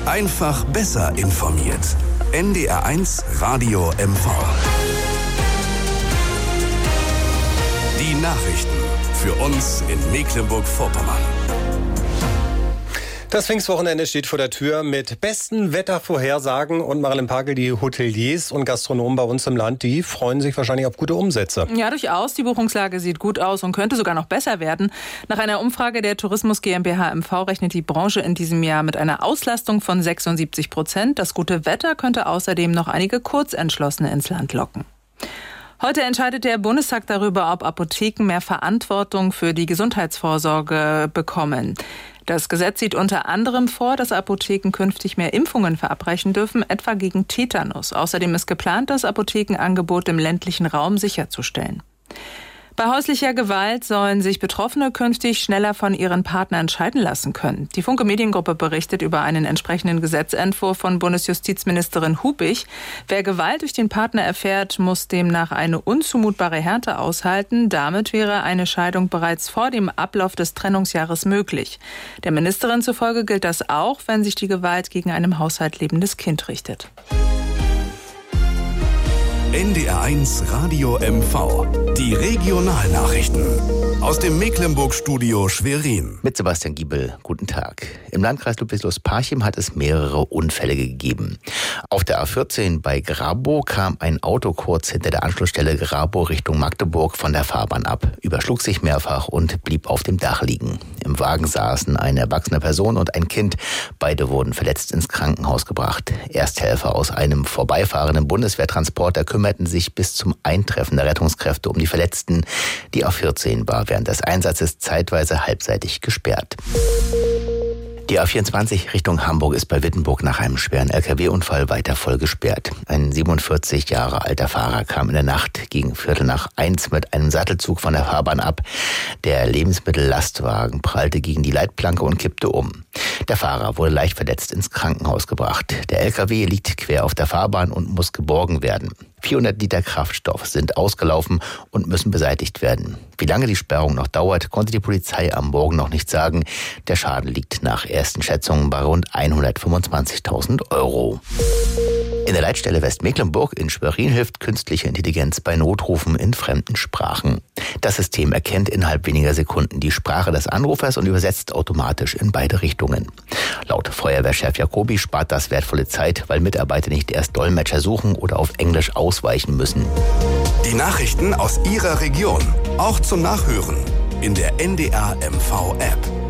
Einfach besser informiert. NDR1 Radio MV. Die Nachrichten für uns in Mecklenburg-Vorpommern. Das Pfingstwochenende steht vor der Tür mit besten Wettervorhersagen und Marilyn Pagel, die Hoteliers und Gastronomen bei uns im Land, die freuen sich wahrscheinlich auf gute Umsätze. Ja, durchaus. Die Buchungslage sieht gut aus und könnte sogar noch besser werden. Nach einer Umfrage der Tourismus GmbH MV rechnet die Branche in diesem Jahr mit einer Auslastung von 76%. Das gute Wetter könnte außerdem noch einige Kurzentschlossene ins Land locken. Heute entscheidet der Bundestag darüber, ob Apotheken mehr Verantwortung für die Gesundheitsvorsorge bekommen. Das Gesetz sieht unter anderem vor, dass Apotheken künftig mehr Impfungen verabreichen dürfen, etwa gegen Tetanus. Außerdem ist geplant, das Apothekenangebot im ländlichen Raum sicherzustellen. Bei häuslicher Gewalt sollen sich Betroffene künftig schneller von ihren Partnern scheiden lassen können. Die Funke Mediengruppe berichtet über einen entsprechenden Gesetzentwurf von Bundesjustizministerin Hubig. Wer Gewalt durch den Partner erfährt, muss demnach eine unzumutbare Härte aushalten. Damit wäre eine Scheidung bereits vor dem Ablauf des Trennungsjahres möglich. Der Ministerin zufolge gilt das auch, wenn sich die Gewalt gegen ein im Haushalt lebendes Kind richtet. NDR1 Radio MV. Die Regionalnachrichten. Aus dem Mecklenburg-Studio Schwerin. Mit Sebastian Giebel, guten Tag. Im Landkreis Ludwigslust-Parchim hat es mehrere Unfälle gegeben. Auf der A14 bei Grabow kam ein Auto kurz hinter der Anschlussstelle Grabow Richtung Magdeburg von der Fahrbahn ab, überschlug sich mehrfach und blieb auf dem Dach liegen. Im Wagen saßen eine erwachsene Person und ein Kind. Beide wurden verletzt ins Krankenhaus gebracht. Ersthelfer aus einem vorbeifahrenden Bundeswehrtransporter kümmerten sich bis zum Eintreffen der Rettungskräfte um die Verletzten. Die A14 war während des Einsatzes zeitweise halbseitig gesperrt. Die A24 Richtung Hamburg ist bei Wittenburg nach einem schweren LKW-Unfall weiter voll gesperrt. Ein 47 Jahre alter Fahrer kam in der Nacht gegen 1:45 mit einem Sattelzug von der Fahrbahn ab. Der Lebensmittellastwagen prallte gegen die Leitplanke und kippte um. Der Fahrer wurde leicht verletzt ins Krankenhaus gebracht. Der LKW liegt quer auf der Fahrbahn und muss geborgen werden. 400 Liter Kraftstoff sind ausgelaufen und müssen beseitigt werden. Wie lange die Sperrung noch dauert, konnte die Polizei am Morgen noch nicht sagen. Der Schaden liegt nach ersten Schätzungen bei rund 125.000 Euro. In der Leitstelle Westmecklenburg in Schwerin hilft künstliche Intelligenz bei Notrufen in fremden Sprachen. Das System erkennt innerhalb weniger Sekunden die Sprache des Anrufers und übersetzt automatisch in beide Richtungen. Laut Feuerwehrchef Jacobi spart das wertvolle Zeit, weil Mitarbeiter nicht erst Dolmetscher suchen oder auf Englisch ausweichen müssen. Die Nachrichten aus Ihrer Region, auch zum Nachhören in der NDR MV App.